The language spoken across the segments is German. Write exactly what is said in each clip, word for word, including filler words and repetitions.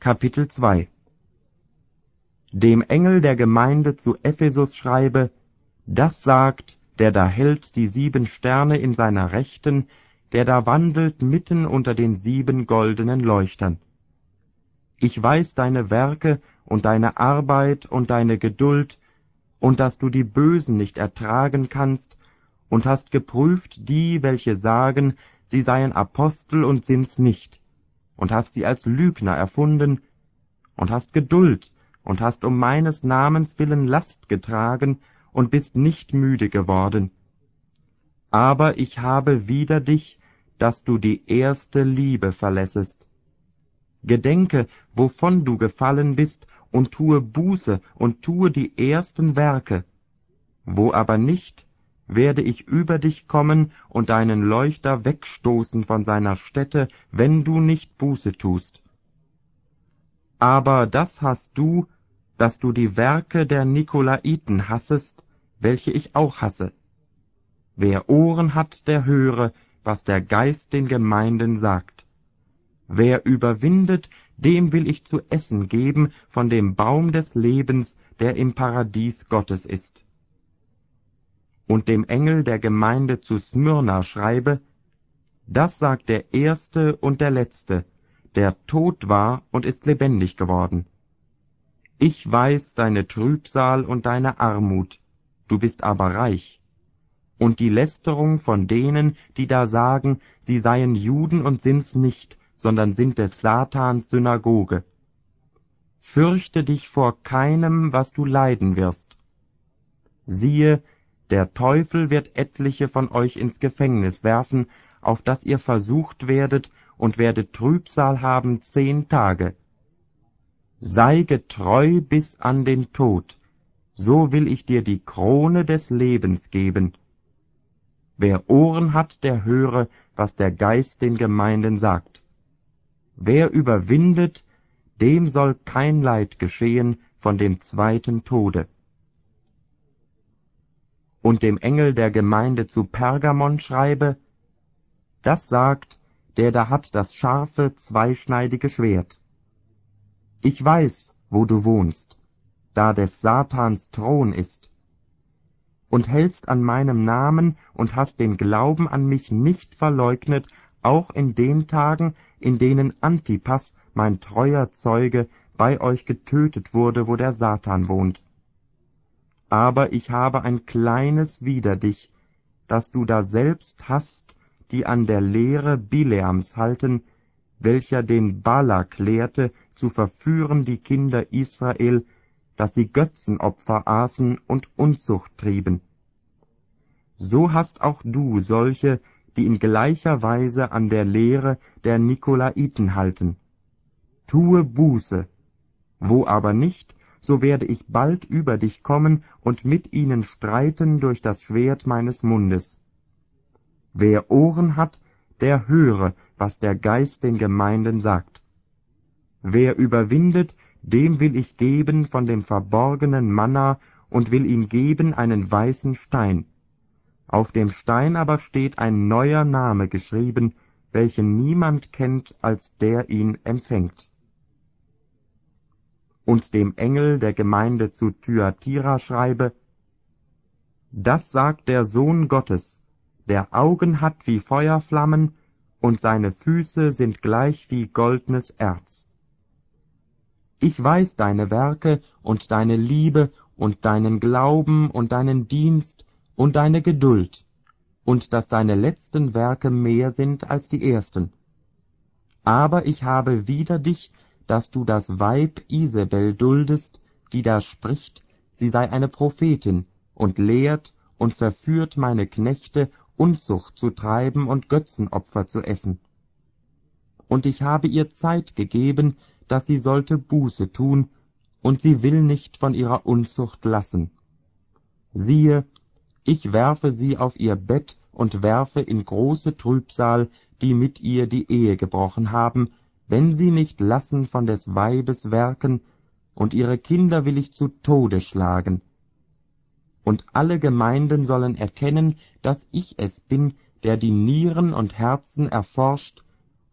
Kapitel zwei. Dem Engel der Gemeinde zu Ephesus schreibe: Das sagt, der da hält die sieben Sterne in seiner Rechten, der da wandelt mitten unter den sieben goldenen Leuchtern. Ich weiß deine Werke und deine Arbeit und deine Geduld, und dass du die Bösen nicht ertragen kannst, und hast geprüft die, welche sagen, sie seien Apostel und sind's nicht, und hast sie als Lügner erfunden, und hast Geduld, und hast um meines Namens willen Last getragen, und bist nicht müde geworden. Aber ich habe wider dich, dass du die erste Liebe verlässest. Gedenke, wovon du gefallen bist, und tue Buße und tue die ersten Werke. Wo aber nicht, werde ich über dich kommen und deinen Leuchter wegstoßen von seiner Stätte, wenn du nicht Buße tust. Aber das hast du, dass du die Werke der Nikolaiten hassest, welche ich auch hasse. Wer Ohren hat, der höre, was der Geist den Gemeinden sagt. Wer überwindet, dem will ich zu essen geben von dem Baum des Lebens, der im Paradies Gottes ist. Und dem Engel der Gemeinde zu Smyrna schreibe: Das sagt der Erste und der Letzte, der tot war und ist lebendig geworden. Ich weiß deine Trübsal und deine Armut, du bist aber reich, und die Lästerung von denen, die da sagen, sie seien Juden und sind's nicht, sondern sind des Satans Synagoge. Fürchte dich vor keinem, was du leiden wirst. Siehe, der Teufel wird etliche von euch ins Gefängnis werfen, auf dass ihr versucht werdet, und werdet Trübsal haben zehn Tage. Sei getreu bis an den Tod, so will ich dir die Krone des Lebens geben. Wer Ohren hat, der höre, was der Geist den Gemeinden sagt. Wer überwindet, dem soll kein Leid geschehen von dem zweiten Tode. Und dem Engel der Gemeinde zu Pergamon schreibe: Das sagt, der da hat das scharfe, zweischneidige Schwert. Ich weiß, wo du wohnst, da des Satans Thron ist, und hältst an meinem Namen und hast den Glauben an mich nicht verleugnet, auch in den Tagen, in denen Antipas, mein treuer Zeuge, bei euch getötet wurde, wo der Satan wohnt. Aber ich habe ein kleines wider dich, dass du da selbst hast, die an der Lehre Bileams halten, welcher den Balak lehrte, zu verführen die Kinder Israel, dass sie Götzenopfer aßen und Unzucht trieben. So hast auch du solche, die in gleicher Weise an der Lehre der Nikolaiten halten. Tue Buße, wo aber nicht, so werde ich bald über dich kommen und mit ihnen streiten durch das Schwert meines Mundes. Wer Ohren hat, der höre, was der Geist den Gemeinden sagt. Wer überwindet, dem will ich geben von dem verborgenen Manna und will ihm geben einen weißen Stein. Auf dem Stein aber steht ein neuer Name geschrieben, welchen niemand kennt, als der ihn empfängt. Und dem Engel der Gemeinde zu Thyatira schreibe: Das sagt der Sohn Gottes, der Augen hat wie Feuerflammen, und seine Füße sind gleich wie goldnes Erz. Ich weiß deine Werke und deine Liebe und deinen Glauben und deinen Dienst und deine Geduld, und dass deine letzten Werke mehr sind als die ersten. Aber ich habe wider dich, dass du das Weib Isabel duldest, die da spricht, sie sei eine Prophetin, und lehrt und verführt meine Knechte, Unzucht zu treiben und Götzenopfer zu essen. Und ich habe ihr Zeit gegeben, dass sie sollte Buße tun, und sie will nicht von ihrer Unzucht lassen. Siehe, ich werfe sie auf ihr Bett und werfe in große Trübsal, die mit ihr die Ehe gebrochen haben, wenn sie nicht lassen von des Weibes Werken, und ihre Kinder will ich zu Tode schlagen. Und alle Gemeinden sollen erkennen, dass ich es bin, der die Nieren und Herzen erforscht,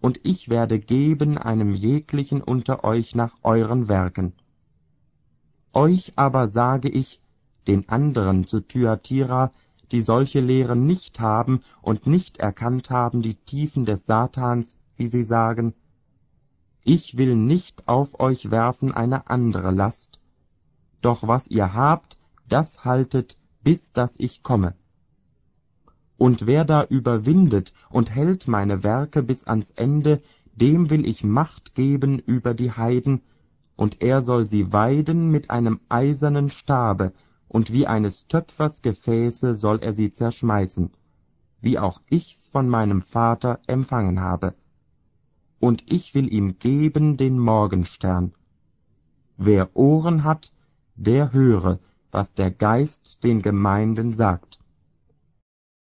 und ich werde geben einem jeglichen unter euch nach euren Werken. Euch aber sage ich, den anderen zu Thyatira, die solche Lehren nicht haben und nicht erkannt haben die Tiefen des Satans, wie sie sagen, ich will nicht auf euch werfen eine andere Last, doch was ihr habt, das haltet, bis dass ich komme. Und wer da überwindet und hält meine Werke bis ans Ende, dem will ich Macht geben über die Heiden, und er soll sie weiden mit einem eisernen Stabe, und wie eines Töpfers Gefäße soll er sie zerschmeißen, wie auch ich's von meinem Vater empfangen habe. Und ich will ihm geben den Morgenstern. Wer Ohren hat, der höre, was der Geist den Gemeinden sagt.